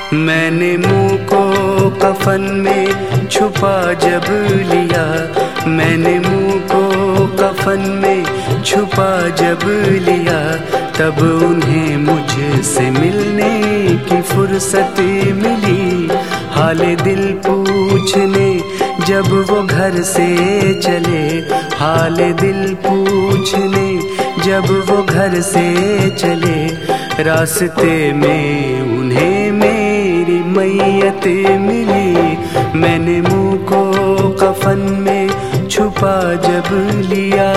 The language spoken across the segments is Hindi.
मैंने मुँह को कफन में छुपा जब लिया, मैंने मुँह को कफन में छुपा जब लिया, तब उन्हें मुझसे मिलने की फुर्सत मिली। हाल दिल पूछने जब वो घर से चले, हाल दिल पूछने जब वो घर से चले, रास्ते में उन्हें मेरी मैयत मिली। मैंने मुँह को कफन में छुपा जब लिया।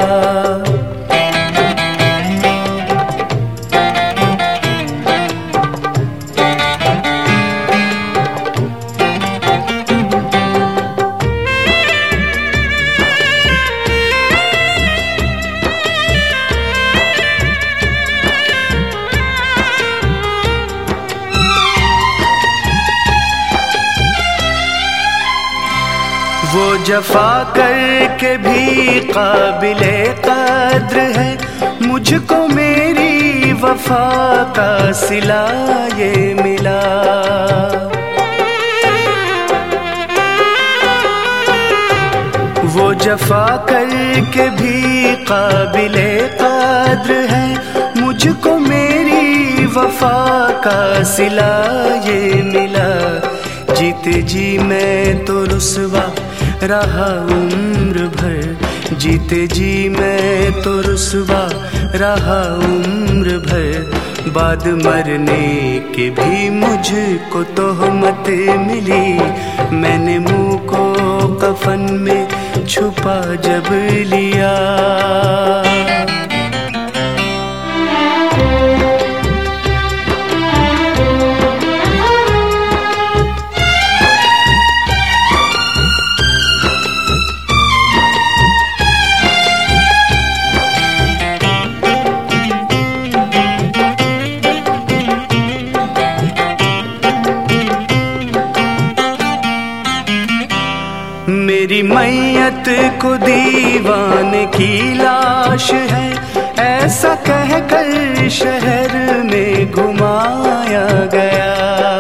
वो जफा करके भी काबिले कद्र है, मुझको मेरी वफा का सिला ये मिला। वो जफा करके भी काबिले कद्र है, मुझको मेरी वफा का सिला ये मिला। जीते जी मैं तो रुसवा रहा उम्र भर, जीते जी मैं तो रुसवा रहा उम्र भर, बाद मरने के भी मुझको तोहमत मिली। मैंने मुँह को कफन में छुपा जब लिया। मेरी मैयत को दीवाने की लाश है, ऐसा कहकर शहर में घुमाया गया।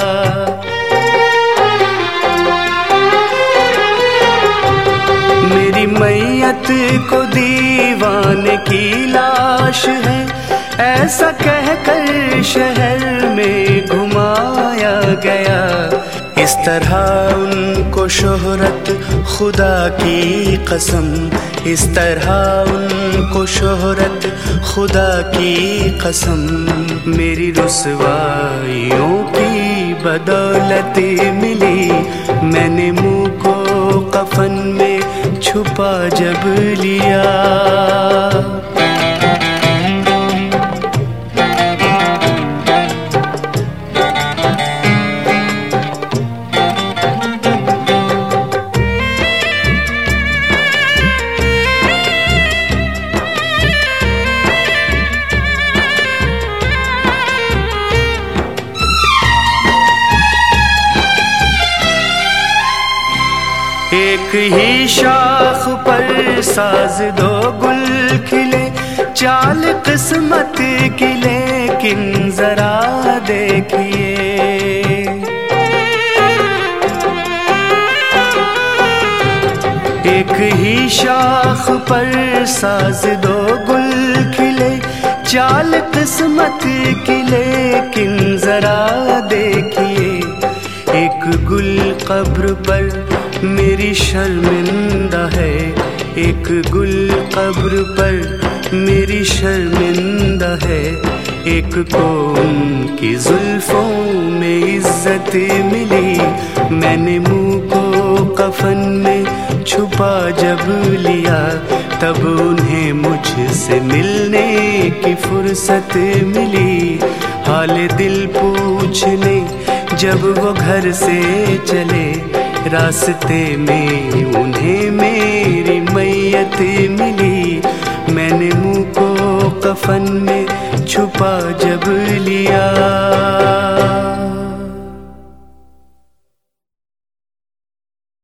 मेरी मैयत को दीवाने की लाश है, ऐसा कहकर शहर में घुमाया गया। इस तरह उनको शोहरत खुदा की कसम, इस तरह उनको शोहरत खुदा की कसम, मेरी रुसवाइयों की बदौलत मिली। मैंने मुँह को कफन में छुपा जब लिया। एक ही शाख पर साज दो गुल खिले, चाल किस्मत की लेकिन जरा देखिए। एक ही शाख पर साज दो गुल खिले, चाल किस्मत की लेकिन जरा देखिए। एक गुल कब्र पर मेरी शर्मिंदा है, एक गुल कब्र पर मेरी शर्मिंदा है, एक को उनकी जुल्फों में इज्जत मिली। मैंने मुँह को कफन में छुपा जब लिया, तब उन्हें मुझसे मिलने की फुर्सत मिली। हाल दिल पूछने जब वो घर से चले, रास्ते में उन्हें मेरी मैयत मिली। मैंने मुँह को कफन में छुपा जब लिया।